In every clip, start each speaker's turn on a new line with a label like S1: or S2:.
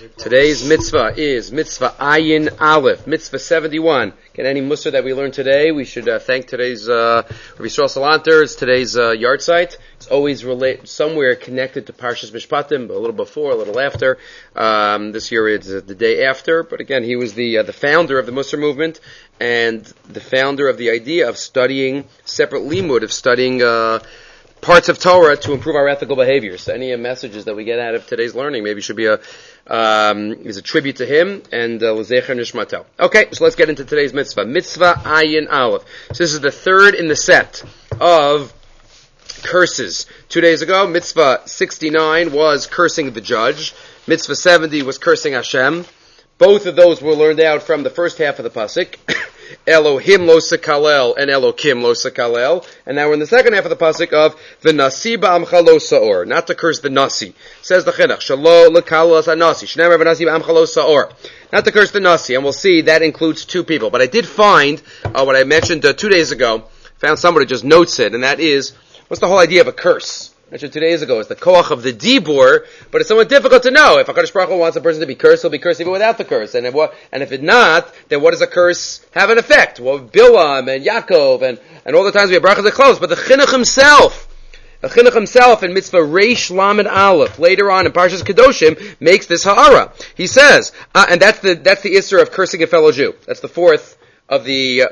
S1: Today's mitzvah is mitzvah Ayin Aleph, mitzvah 71. Get any mussar that we learned today, we should thank today's Rabbi Yisrael Salanter. It's today's yard site. It's always somewhere connected to Parshas Mishpatim, a little before, a little after. This year it's the day after, but again, he was the founder of the Mussar movement and the founder of the idea of studying separate limud, of studying parts of Torah to improve our ethical behaviors. So any messages that we get out of today's learning maybe should be is a tribute to him and l'zecher nishmato. Okay, so let's get into today's mitzvah. Mitzvah Ayin Aleph. So this is the third in the set of curses. 2 days ago, mitzvah 69 was cursing the judge. Mitzvah 70 was cursing Hashem. Both of those were learned out from the first half of the pasuk. Elohim lo sekalel and Elokim lo sekalel. And now we're in the second half of the pasuk of v'nasi ba'amcha lo sa'or. Not to curse the nasi. Says the chinuch, shalo lekalel as ha-nasi. Shneimar v'nasi ba'amcha lo sa'or. Not to curse the nasi. And we'll see that includes two people. But I did find what I mentioned 2 days ago. Found somebody just notes it, and that is, what's the whole idea of a curse? I mentioned 2 days ago, it's the koach of the dibur, but it's somewhat difficult to know. If HaKadosh Baruch Hu wants a person to be cursed, he'll be cursed even without the curse. And if it not, then what does a curse have an effect? Well, Bilam and Yaakov and all the times we have brachas are close, but the chinuch himself in mitzvah Reish Lamed Aleph, later on in Parshas Kedoshim, makes this ha'ara. He says, and that's the issur of cursing a fellow Jew. That's the fourth of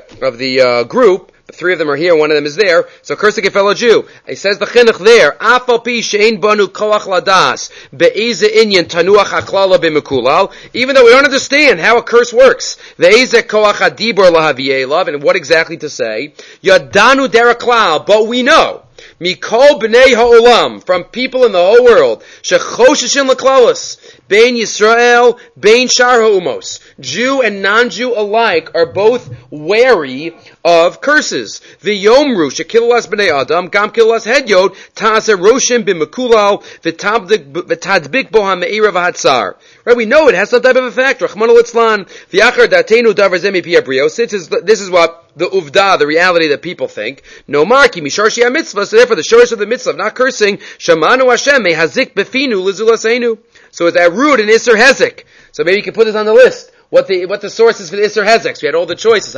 S1: the group. The three of them are here, one of them is there. So cursing a fellow Jew. He says the chinuch there, Afal pi she'ein banu koach ladas, be'eze inyan tanuach haklala b'mekulal. Even though we don't understand how a curse works, ve'eze koach hadibur lahaviyei lav, and what exactly to say, yadanu deraklal, but we know, mikol b'nei ha'olam, from people in the whole world, shechosheshin l'klalos, bein Yisrael, bein shar ha'umos, Jew and non-Jew alike are both wary of curses. V'yomru shekilas b'nei adam, gam kilas hedyod, ta'aseh roshim b'mekulal, v'tadbik bo ha'me'ira v'hatzar. Right, we know it has some type of effect. Rachmana litzlan, v'yachar datenu davar zeh mipi abrios. This is what the uvda, the reality that people think. No marki misharshi mitzvah. So therefore, the shorish of the mitzvah of not cursing, shamanu Hashem mehazik befinu lizulasenu. So it's that root in Isser Hezek. So maybe you can put this on the list. What the source is for the Isser Hezek. So we had all the choices.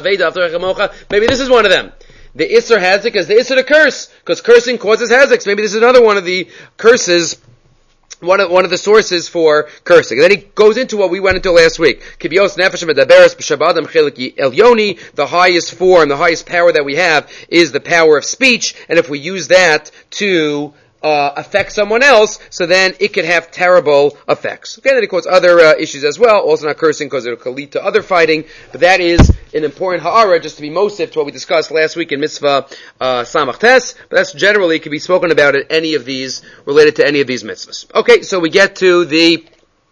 S1: Maybe this is one of them. The Isser Hezek is the Isser to curse, because cursing causes Hezek. So maybe this is another one of the curses, one of the sources for cursing. And then he goes into what we went into last week. The highest form, the highest power that we have is the power of speech, and if we use that to affect someone else, so then it could have terrible effects. Okay, then he quotes other issues as well, also not cursing because it could lead to other fighting, but that is an important ha'ara, just to be mosif to what we discussed last week in mitzvah samach tes, but that's generally can be spoken about at any of these, related to any of these mitzvahs. Okay, so we get to the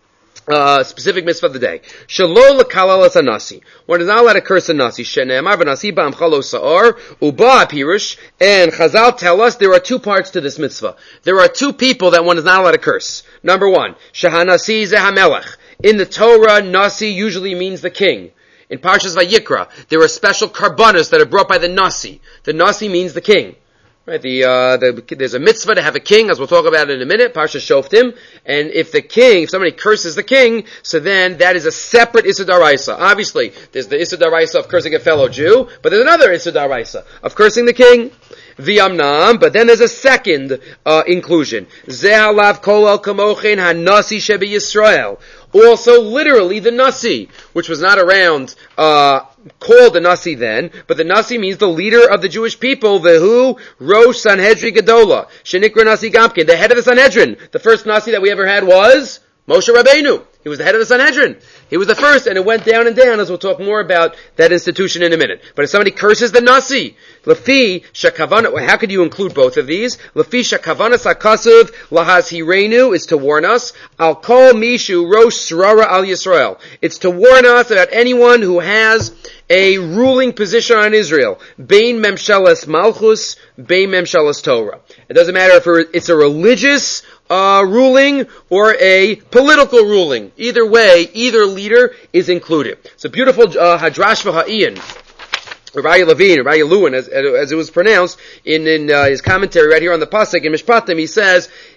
S1: specific mitzvah of the day. Shelo lekalal as nasi. One is not allowed to curse a nasi. Shene'emar v'nasi ba'amcha lo sa'or uba pirush. And Chazal tell us there are two parts to this mitzvah. There are two people that one is not allowed to curse. Number one, shehanasi zeh hamelech. In the Torah, nasi usually means the king. In Parshas Vayikra, there are special karbanos that are brought by the nasi. The nasi means the king. Right, there's a mitzvah to have a king, as we'll talk about in a minute, Parsha Shoftim, and if somebody curses the king, so then that is a separate Issur D'Oraisa. Obviously, there's the Issur D'Oraisa of cursing a fellow Jew, but there's another Issur D'Oraisa of cursing the king. V'yamnam, but then there's a second inclusion. Ze'alav kol el kamochen ha-nasi shebi Yisrael. Also, literally, the Nasi, which was not around, called the Nasi then, but the Nasi means the leader of the Jewish people, the Rosh Sanhedrin Gedola, Shenikra Nasi Gamkin, the head of the Sanhedrin. The first Nasi that we ever had was Moshe Rabbeinu. He was the head of the Sanhedrin. He was the first, and it went down and down, as we'll talk more about that institution in a minute. But if somebody curses the Nasi, Lafi Shakavana, how could you include both of these? Lafi Shakavana Sakasuv Lahas Hirenu is to warn us. Al Kol Mishu Rosh Srara Al Yisrael. It's to warn us about anyone who has a ruling position on Israel. Bein Memshalas Malchus, Bein Memshalas Torah. It doesn't matter if it's a religious ruling or a political ruling. Either way, either leader is included. It's a beautiful Hadrash V'Ha'in. Rabbi Levine, Rabbi Lewin, as it was pronounced in his commentary right here on the pasuk in Mishpatim, he says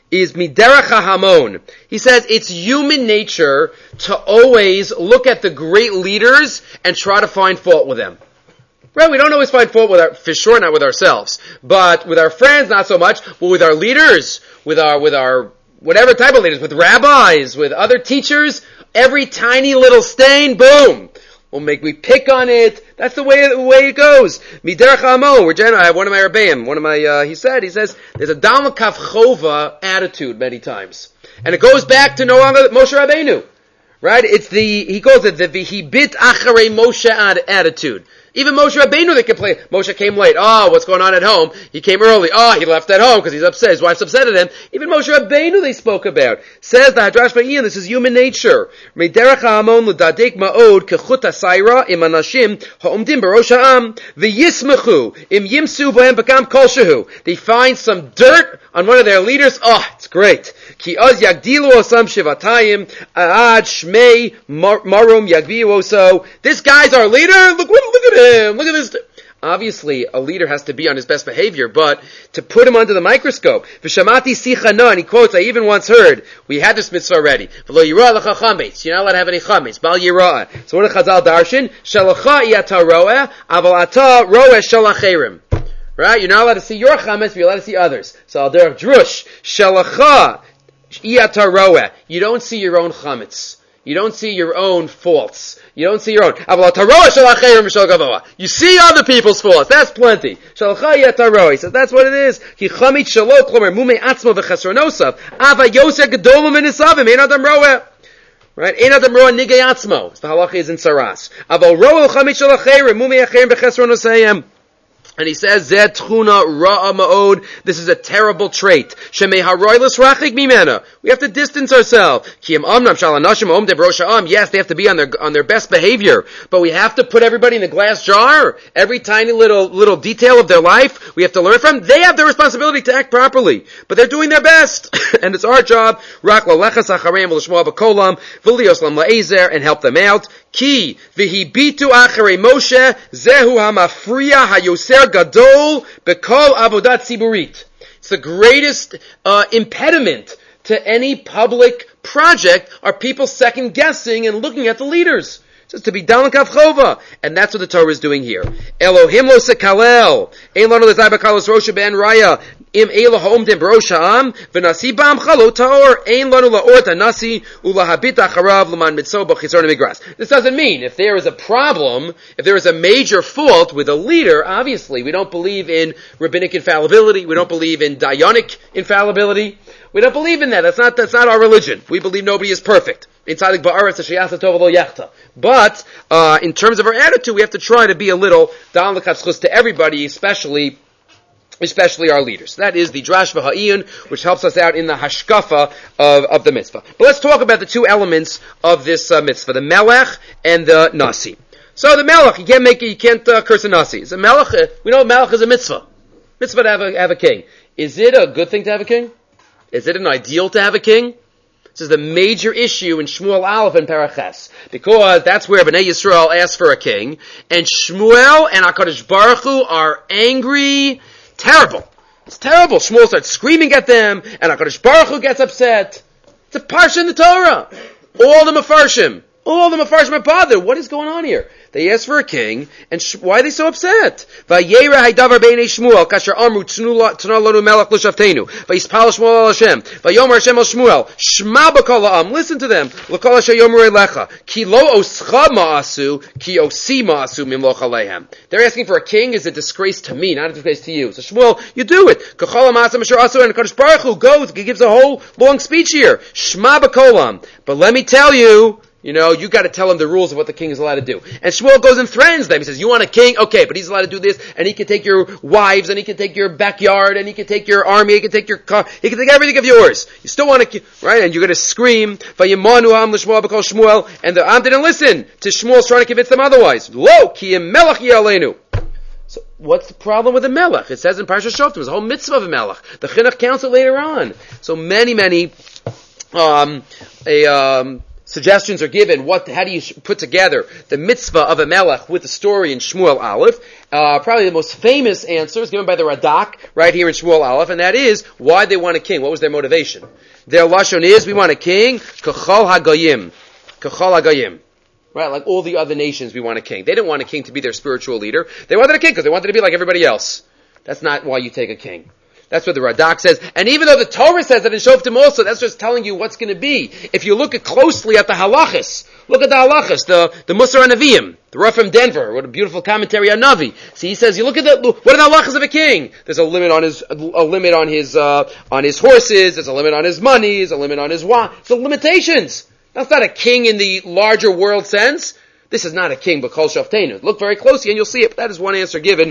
S1: is miderach hahamon. He says it's human nature to always look at the great leaders and try to find fault with them. Right? We don't always find fault for sure, not with ourselves, but with our friends, not so much. But with our leaders, with our whatever type of leaders, with rabbis, with other teachers, every tiny little stain, boom. We pick on it. That's the way it goes. Miderach Hamon. I have one of my Rebbeim. He says, there's a Dalma Kaf Chova attitude many times. And it goes back to no longer Moshe Rabbeinu. Right? He calls it the Vihibit Acharei Moshe attitude. Even Moshe Rabbeinu, they complain. Moshe came late. Oh, what's going on at home? He came early. Oh, he left at home because he's upset. His wife's upset at him. Even Moshe Rabbeinu they spoke about. Says the Hadrash Ba'in, this is human nature. Meiderach ha'amon l'dadek ma'od kechut ha'sayra im anashim ha'omdim b'rosh ha'am v'yismechu im yimsu b'hem b'kam kol shehu. They find some dirt on one of their leaders. Oh, it's great. Ki oz yagdilu osam shivatayim ad shmei marum yagbiu oso. This guy's our leader? Look at him. Look at this. Obviously, a leader has to be on his best behavior, but to put him under the microscope. V'shamati sichana, and he quotes, I even once heard, we had this mitzvah already. V'lo yirah lecha chametz. You're not allowed to have any chametz. Bal yirah. So what did Chazal darshan? Shalacha iyata roeh, aval ata roeh shalacherim. Right? You're not allowed to see your chametz, but you're allowed to see others. So al derech drush, shalacha iyata roeh. You don't see your own chametz. You don't see your own faults. You don't see your own. You see other people's faults. That's plenty. He says that's what it is. Right? Ein adam roa nigei atzmo. The halacha is in Saras. And he says, Zeh tchuna ra'a ma'od. This is a terrible trait. Shemei haroilus rachik mimena. We have to distance ourselves. Ki em amnam shal anashim om dev rosh ha'am. Yes, they have to be on their best behavior. But we have to put everybody in a glass jar. Every tiny little detail of their life we have to learn from. They have the responsibility to act properly. But they're doing their best. And it's our job. Rak la'lechas achareim v'l'shmoa b'kolam v'lios lam la'ezer and help them out. Ki v'hibitu acharei Moshe zehu hamafriya hayoser gadol bekol avodat ziburit. It's the greatest impediment to any public project are people second guessing and looking at the leaders. It says to be down kav chova, and that's what the Torah is doing here. Elohim lo sekalel ein lanu lezay bakalos rosha ben raya im elo haomdim b'rosh ha'am v'nasi ba'am chalo ta'or ein lanu la'or ta'nasi ulahabit acharav l'man mitzvah b'chitzor migras. This doesn't mean if there is a problem, if there is a major fault with a leader, obviously we don't believe in rabbinic infallibility, we don't believe in Dayanik infallibility, we don't believe in that. That's not our religion. We believe nobody is perfect. But in terms of our attitude, we have to try to be a little da'al l'kavschus to everybody, especially our leaders. That is the Drash v'ha'iyun, which helps us out in the hashkafa of the mitzvah. But let's talk about the two elements of this mitzvah, the melech and the nasi. So the melech, you can't curse a nasi. It's a melech, we know melech is a mitzvah. Mitzvah to have a king. Is it a good thing to have a king? Is it an ideal to have a king? This is the major issue in Shmuel Aleph and Paraches, because that's where Bnei Yisrael asked for a king, and Shmuel and HaKadosh Baruch Hu are angry, terrible. It's terrible. Shmuel starts screaming at them, and HaKadosh Baruch Hu gets upset. It's a parsha in the Torah. All the Mefarshim are bothered. What is going on here? They asked for a king, and why are they so upset? Vayera haydavar b'nei Shmuel kasher amru tna lanu melech l'shavteinu. Vayispal Shmuel al Hashem. Vayomer Hashem al Shmuel. Shma b'kol ha'am. Listen to them. L'kol asher yomer elecha. Ki lo oscha ma'asu, ki osi ma'asu mimloch aleihem. They're asking for a king. Is a disgrace to me, not a disgrace to you. So Shmuel, you do it. Kachol ha'ma'asam asher asu, and Kadosh Baruch Hu goes, he gives a whole long speech here. Shma b'kol ha'am. But let me tell you, you got to tell him the rules of what the king is allowed to do. And Shmuel goes and threatens them. He says, you want a king? Okay, but he's allowed to do this, and he can take your wives, and he can take your backyard, and he can take your army, he can take your car, he can take everything of yours. You still want a right? And you're going to scream, Vayimanu am l'Shmuel b'kol Shmuel, and the Am didn't listen to Shmuel's trying to convince them otherwise. Lo, ki yim melech yaleinu. So, what's the problem with a melech? It says in Parashat Shoftim, there's a whole mitzvah of a melech. The Chinuch counts it later on. So many, suggestions are given. How do you put together the mitzvah of a melech with the story in Shmuel Aleph? Probably the most famous answer is given by the Radak right here in Shmuel Aleph, and that is why they want a king. What was their motivation? Their lashon is, we want a king, kachol hagayim. Kachol hagayim. Right, like all the other nations, we want a king. They didn't want a king to be their spiritual leader. They wanted a king because they wanted to be like everybody else. That's not why you take a king. That's what the Radak says. And even though the Torah says that in Shoftim also, that's just telling you what's going to be. If you look closely at the halachas, look at the halachas, the Musar HaNeviim, the Rav from Denver, what a beautiful commentary on Navi. See, he says, you look at what are the halachas of a king? There's a limit on his horses, there's a limit on his money, there's a limit on his wine. So limitations. That's not a king in the larger world sense. This is not a king, but Kol Shoftenu. Look very closely and you'll see it. That is one answer given,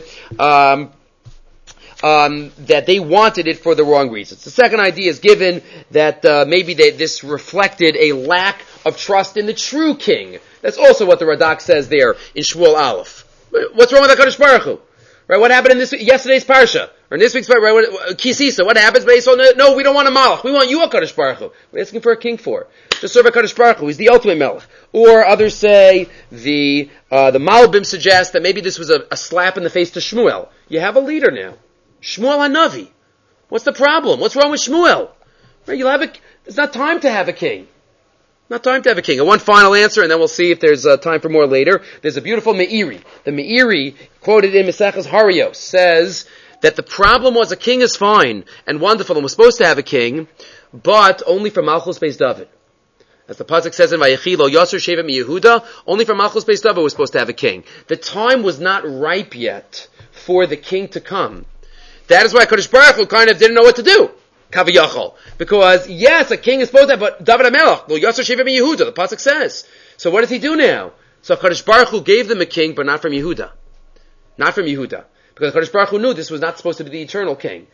S1: that they wanted it for the wrong reasons. The second idea is given that maybe this reflected a lack of trust in the true king. That's also what the Radak says there in Shmuel Aleph. What's wrong with HaKadosh Baruch Hu? Right? What happened in yesterday's parsha? Or in this week's parsha? Right? Kisisa. What happens? No, we don't want a malach. We want you, HaKadosh Baruch Hu. We're asking for a king for. Just serve HaKadosh Baruch Hu. He's the ultimate melech. Or others say the Malbim suggests that maybe this was a slap in the face to Shmuel. You have a leader now. Shmuel HaNavi. What's the problem? What's wrong with Shmuel? Right, it's not time to have a king. Not time to have a king. And one final answer, and then we'll see if there's time for more later. There's a beautiful Meiri. The Meiri, quoted in Maseches Harios, says that the problem was a king is fine and wonderful and was supposed to have a king, but only for Malchus Beis David. As the pasuk says in Vayechi, Lo Yasser Sheva Yehuda, only for Malchus Beis David was supposed to have a king. The time was not ripe yet for the king to come. That is why HaKadosh Baruch Hu kind of didn't know what to do. Kaviyachol. Because, yes, a king is supposed to have, but David HaMelech, Lo Yasser Sheva Yehuda, the pasuk says. So what does he do now? So HaKadosh Baruch Hu gave them a king, but not from Yehuda. Not from Yehuda. Because HaKadosh Baruch Hu knew this was not supposed to be the eternal king.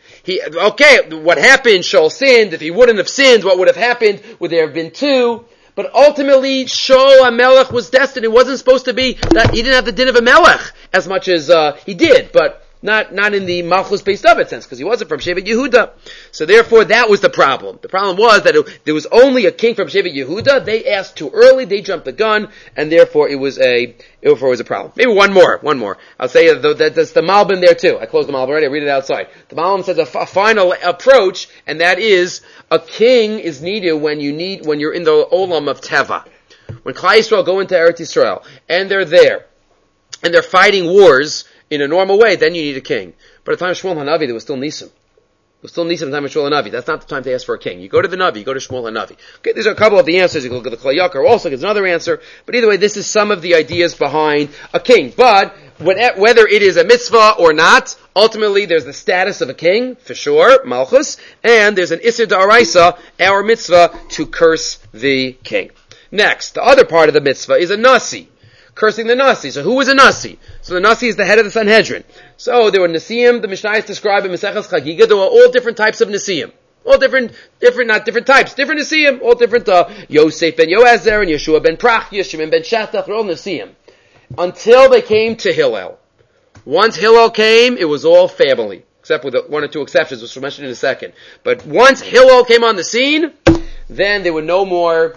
S1: What happened, Shaul sinned. If he wouldn't have sinned, what would have happened? Would there have been two? But ultimately, Shaul HaMelech was destined. It wasn't supposed to be that he didn't have the din of a melech as much as he did, but not in the Malchus Beis David sense, because he wasn't from Shevet Yehuda. So therefore, that was the problem. The problem was that there was only a king from Shevet Yehuda. They asked too early. They jumped the gun, and therefore it was a problem. Maybe one more. I'll say that's the Malbim there too. I closed the Malbim already. I read it outside. The Malbim says a final approach, and that is a king is needed when you're in the Olam of Teva. When Klal Yisrael go into Eretz Yisrael, and they're there, and they're fighting wars in a normal way, then you need a king. But at the time of Shmuel HaNavi, there was still Nisim. There was still Nisim at the time of Shmuel HaNavi. That's not the time to ask for a king. You go to the Navi, you go to Shmuel HaNavi. Okay, these are a couple of the answers. You can look at the Kli Yakar also gives another answer. But either way, this is some of the ideas behind a king. But whether it is a mitzvah or not, ultimately there's the status of a king, for sure, Malchus, and there's an Isser D'Oraisa, our mitzvah, to curse the king. Next, the other part of the mitzvah is a Nasi. Cursing the Nasi. So who was a Nasi? So the Nasi is the head of the Sanhedrin. So there were Nasiim, the Mishnayos describe in Maseches Chagiga, there were all different types of Nasiim. All different types, different Nasiim, all different, Yosef ben Yoezer, and Yeshua ben Prachya, Shimon ben Shattach, they're all Nasiim. Until they came to Hillel. Once Hillel came, it was all family. Except with one or two exceptions, which we'll mention in a second. But once Hillel came on the scene, then there were no more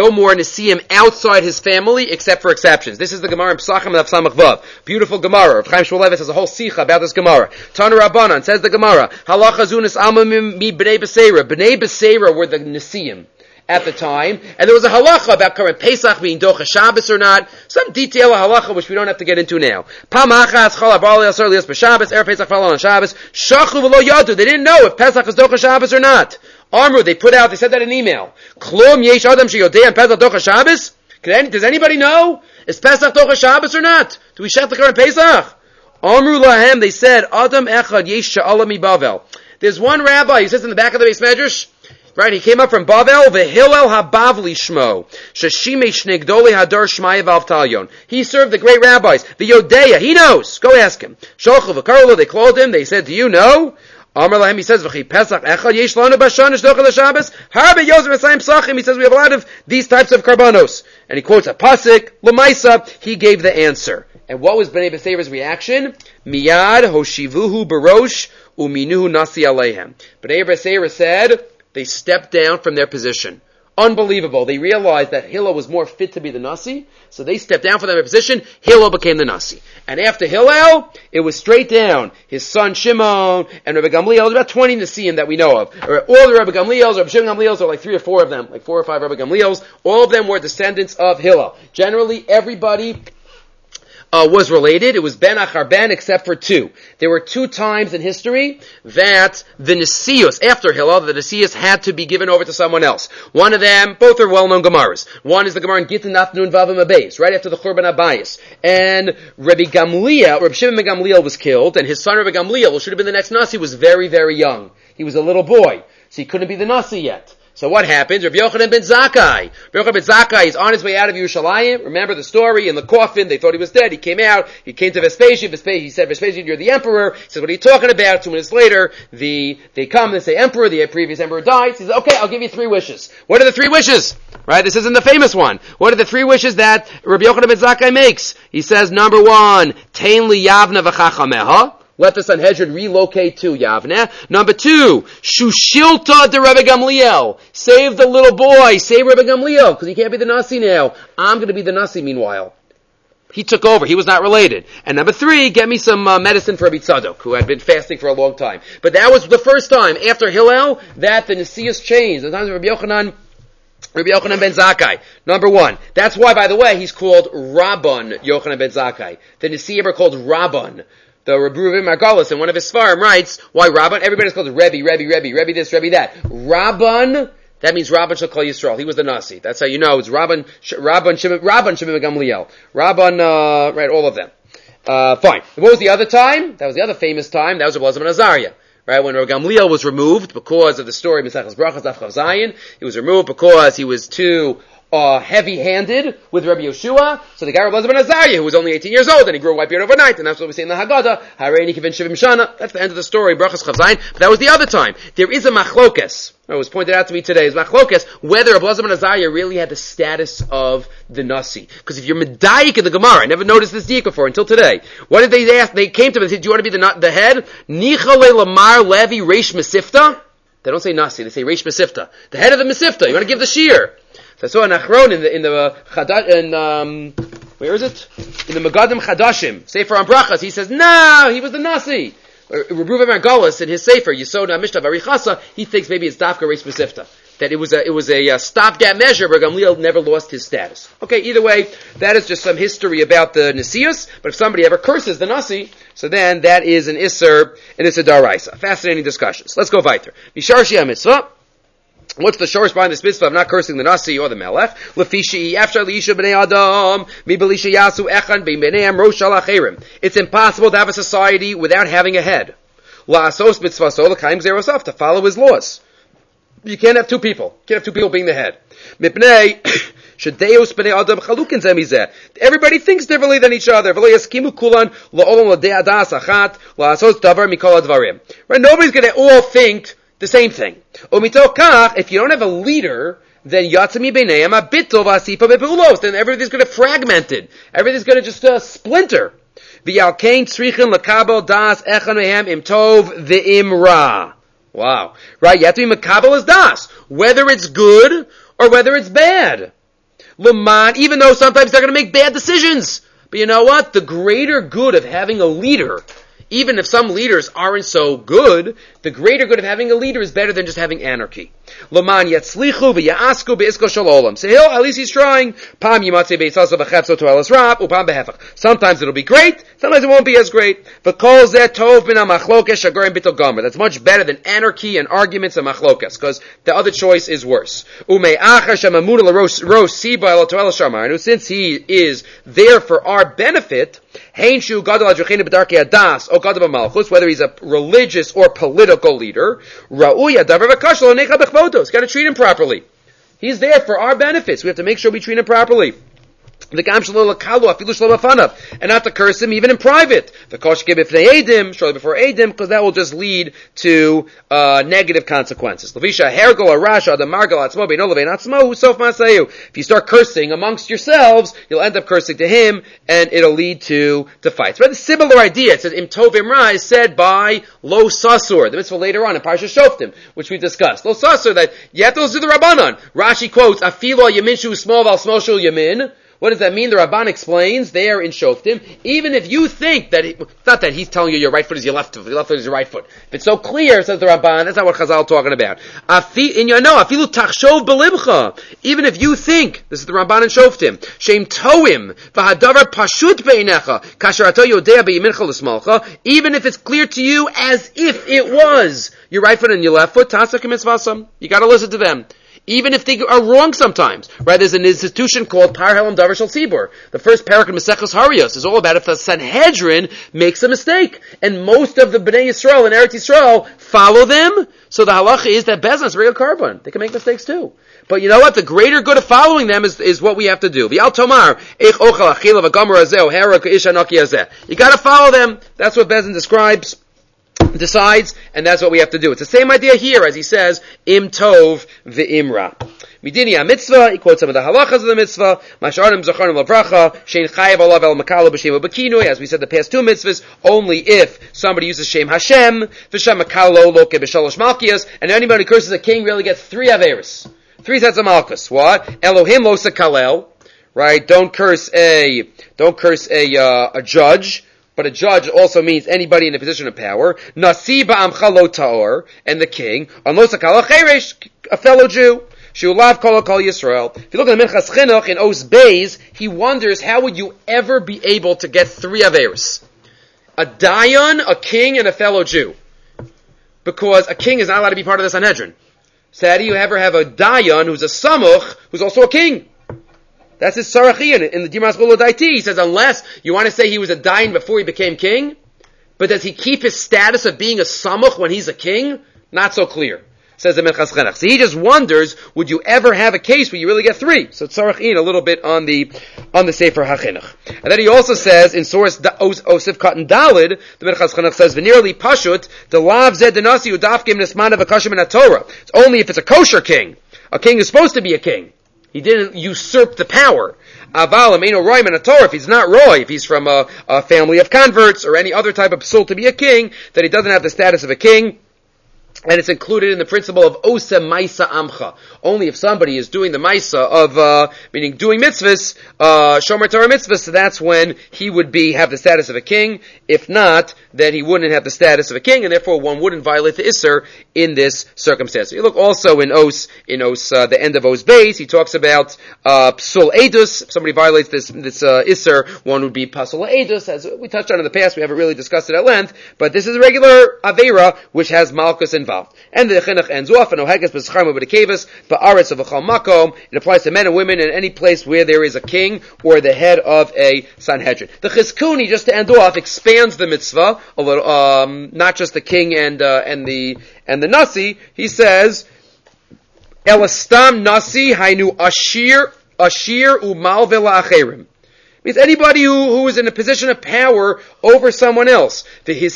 S1: Nesiim outside his family, except for exceptions. This is the Gemara in Pesachim Daf Samach Vav. Beautiful Gemara. Chaim Shmulevitz has a whole sicha about this Gemara. Tanu Rabbanan, says the Gemara, Halacha zunis alma mi b'nei Beseira. B'nei Beseira were the Nesiim at the time, and there was a halacha about current Pesach being Docha Shabbos or not. Some detail of halacha which we don't have to get into now. Pam achas chol abar li'asar li'as b'Shabbos, erev Pesach fell on Shabbos. Shachu v'lo yadu. They didn't know if Pesach is Docha Shabbos or not. Amru, they said that in email. Klum yesh adam sheyodei Pesach Docha Shabbos? Does anybody know? Is Pesach Docha Shabbos or not? Do we shech the current Pesach? Amru lahem, they said, Adam echad yesh sha'ala mi Bavel. There's one rabbi, he says in the back of the Beis Medrash, right, he came up from Bavel, v'Hillel habavli shmo, sheshimesh negdoli hadar shmaya v'avtalyon. He served the great rabbis. The Yodeya, he knows. Go ask him. Sholchu v'karlo, they called him, they said, do you know? Amar lahem, he says, v'chi pesach echad yesh lanu b'shanish docha l'Shabbos, harbe yozem esayim psachim, he says, we have a lot of these types of karbanos. And he quotes a pasuk, l'maisa, he gave the answer. And what was Bnei Beseira's reaction? Miyad hoshivuhu barosh uminuhu nasi alehem. Bnei Beseira said, they stepped down from their position. Unbelievable. They realized that Hillel was more fit to be the Nasi, so they stepped down from their position. Hillel became the Nasi. And after Hillel, it was straight down. His son Shimon and Rabbi Gamliel. There's about 20 Nasiim that we know of. All the Rabbi Gamliels, Rabbi Shimon Gamliels, are like 3 or 4 of them, like 4 or 5 Rabbi Gamliels. All of them were descendants of Hillel. Generally, everybody was related. It was Ben Achar Ben, except for 2. There were 2 times in history that the Nesius, after Hillel, the Nesius had to be given over to someone else. One of them, both are well-known Gemaras. One is the Gemara in Gittin Afnun Vavim Abayis, right after the Churban Abayis. And Rabbi Shimon ben Gamliel was killed, and his son Rabbi Gamliel, who should have been the next Nasi, was very, very young. He was a little boy, so he couldn't be the Nasi yet. So what happens? Rabbi Yochanan ben Zakkai. Rabbi Yochanan ben Zakkai is on his way out of Yerushalayim. Remember the story, in the coffin, they thought he was dead. He came out, he came to Vespasian. He said, Vespasian, you're the emperor. He said, what are you talking about? 2 minutes later, they come and say, emperor, the previous emperor died. He says, okay, I'll give you 3 wishes. What are the 3 wishes? Right? This isn't the famous one. What are the 3 wishes that Rabbi Yochanan ben Zakkai makes? He says, number 1, Tein li Yavna v'chachameha. Let the Sanhedrin relocate to Yavne. Number 2, Shushilta de Rabbi Gamliel. Save the little boy. Save Rabbi Gamliel, because he can't be the Nasi now. I'm going to be the Nasi meanwhile. He took over. He was not related. And number 3, get me some medicine for Rabbi Tzadok, who had been fasting for a long time. But that was the first time, after Hillel, that the Nesius changed. The times of Rabbi Yochanan ben Zakkai. Number 1. That's why, by the way, he's called Rabban Yochanan ben Zakkai. The Nesiim are called Rabban. The Rabbi Reuven Margolis in one of his Sfarim writes, why Rabban? Everybody's called Rebbe this, Rebbe that. Rabban, that means Rabban shel Kol Yisrael. He was the Nasi. That's how you know. It's Rabban Shimon Gamliel. Rabban, right, all of them. Fine. What was the other time? That was the other famous time. That was Rabbi Elazar ben Azariah. Right, when Rabbi Gamliel was removed because of the story of Mesechus Brachos Daf Chav Zayin, he was removed because he was too heavy-handed with Rabbi Yeshua. So the guy Rabbi Elazar ben Azariah, who was only 18 years old, and he grew a white beard overnight, and that's what we say in the Haggadah, Hareini Kivin Shivim Shana. That's the end of the story, Brachos Chav Zayin. But that was the other time. There is a machlokes. It was pointed out to me today, is machlokes, whether Rabbi Elazar ben Azariah really had the status of the Nasi. Because if you're medayik in the Gemara, I never noticed this diak before until today. What did they ask? They came to him and said, do you want to be the head? Nichale Lamar Levi Reish Mesifta? They don't say Nasi, they say Reish Mesifta. The head of the Mesifta. You want to give the shear. So I saw an Achron where is it? In the Megadim Chadashim, Sefer on Brachas, he says, no, he was the Nasi. Reuven Margolis in his Sefer, Yisod HaMishtav Arichasa, he thinks maybe it's Dafka Reish Mesifta. That it was a stopgap measure, but Gamliel never lost his status. Okay, either way, that is just some history about the Nesius, but if somebody ever curses the Nasi, so then that is an Isser, and it's a Daraisa. Fascinating discussions. Let's go weiter. Mishar Shia Mitzvah. What's the source behind this mitzvah of not cursing the Nasi or the Melech? It's impossible to have a society without having a head. To follow his laws. You can't have 2 people. You can't have 2 people being the head. Everybody thinks differently than each other. Right? Nobody's going to all think the same thing. If you don't have a leader, then then everything's going to fragment it. Everything's going to just splinter. Wow. Right? You have to be makabel as das. Whether it's good or whether it's bad. Even though sometimes they're going to make bad decisions. But you know what? The greater good of having a leader, even if some leaders aren't so good, the greater good of having a leader is better than just having anarchy. Laman yatzlichu v'ya'asku be'isko shalom. So at least he's trying. Pam yimatzei be'isaso v'chepso to'elas rab, upam behefach. Sometimes it'll be great, sometimes it won't be as great. V'kol zeh tov min ha'machlokes shagorim bittul gomer. That's much better than anarchy and arguments and machlokes, because the other choice is worse. Ume'achar shemamuna l'ros siba elo to'elas shamarnu. Since he is there for our benefit, hein shu gadol adrechenu b'darkei hadas o gadol b'malchus, whether he's a religious or political leader, ra'uya davar v'kashal onecha b'chvodos. Got to treat him properly. He's there for our benefits. We have to make sure we treat him properly. and not to curse him even in private. The koshke b'fnei edim, shortly before edim, because that will just lead to negative consequences. If you start cursing amongst yourselves, you'll end up cursing to him, and it'll lead to fights. But a similar idea, it says im tov imra, is said by lo sasur, the mitzvah later on in Parashat Shoftim, which we discussed. Lo sasur, that you have to do the Rabbanan. Rashi quotes, afilo yamin shu small val small shu yamin. What does that mean? The Rabban explains there in Shoftim, even if you think that, it's not that he's telling you your right foot is your left foot, your left foot is your right foot. If it's so clear, says the Rabban, that's not what Chazal are talking about. Even if you think, this is the Rabban in Shoftim, Shem toim, v'hadavar pashut beinecha, kasher ato yodea beyimincha l'smalcha, even if it's clear to you as if it was your right foot and your left foot, tasa k'mitzvasam. You gotta listen to them. Even if they are wrong sometimes. Right, there's an institution called Par Helam Davar Shel Tzibur. The first parak in Maseches Harios is all about if the Sanhedrin makes a mistake. And most of the Bnei Yisrael and Eretz Yisrael follow them. So the halacha is that Bezin is real carbon. They can make mistakes too. But you know what? The greater good of following them is what we have to do. V'al tomar, eich ochel achila v'gamar hazeh, hera k'isha naki hazeh. You gotta follow them. That's what Bezin decides, and that's what we have to do. It's the same idea here, as he says, im tov v'imra. Midini ha-mitzvah, he quotes some of the halachas of the mitzvah, mash'arim zacharnim l'bracha, shein chayev alav el makalo b'shem u'b'kinui, as we said the past two mitzvahs, only if somebody uses Shem Hashem, v'shem makalo lo ke'b'shalosh malkias, and anybody who curses a king really gets three averis. Three sets of malchus. What? Elohim lo sekalel, right? Don't curse a judge. But a judge also means anybody in a position of power. Nasi ba'amcha lo ta'or, and the king. Unlo sakal cheresh, a fellow Jew. Shulav kol Yisrael. If you look at the Minchas Chinuch in Os Beis, he wonders how would you ever be able to get three averos? A dayan, a king, and a fellow Jew. Because a king is not allowed to be part of the Sanhedrin. So how do you ever have a dayan who's a samuch, who's also a king? That's his Sarachian in the Dimas Gula Daiti. He says, unless you want to say he was a dayan before he became king, but does he keep his status of being a samuch when he's a king? Not so clear, says the Minchas Chinuch. So he just wonders, would you ever have a case where you really get three? So Tzarachin a little bit on the Sefer HaChinuch. And then he also says, in source Osif Katan Dalid, the Minchas Chinuch says, V'nirli Pashut, the Lav Zed Denasi Udafkim Nismana V'Kashim in Torah. It's only if it's a kosher king. A king is supposed to be a king. He didn't usurp the power. Aval Ameinu Roy in a Torah. If he's not Roy, if he's from a family of converts or any other type of psul to be a king, that he doesn't have the status of a king. And it's included in the principle of Ose Maisa Amcha. Only if somebody is doing the Maisa of, meaning doing mitzvahs, Shomer Torah mitzvahs, so that's when he would have the status of a king. If not, then he wouldn't have the status of a king, and therefore one wouldn't violate the Isser in this circumstance. You look also in the end of Os Beis, he talks about, Psul Edus. If somebody violates this Isser, one would be Pasul Edus. As we touched on in the past, we haven't really discussed it at length, but this is a regular Aveira, which has Malchus involved. And the Chinuch ends off, and Oheges b'scharmo b'dekevus, ba'aretz of achal makom. It applies to men and women in any place where there is a king or the head of a Sanhedrin. The Chizkuni, just to end off, expands the mitzvah a little, not just the king and the nasi. He says, Elastam nasi hainu ashir umal vela acherim. Means anybody who is in a position of power over someone else. We're going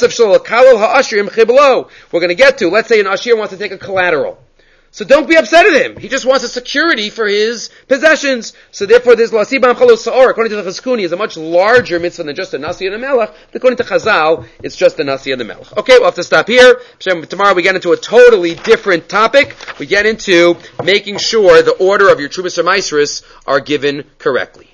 S1: to get to, let's say an ashir wants to take a collateral. So don't be upset at him. He just wants a security for his possessions. So therefore this Lasibam Chalo Sa'or, according to the Chizkuni, is a much larger mitzvah than just a Nasi and a Melech. According to Chazal, it's just a Nasi and a Melech. Okay, we'll have to stop here. Tomorrow we get into a totally different topic. We get into making sure the order of your Trubas or Maasros are given correctly.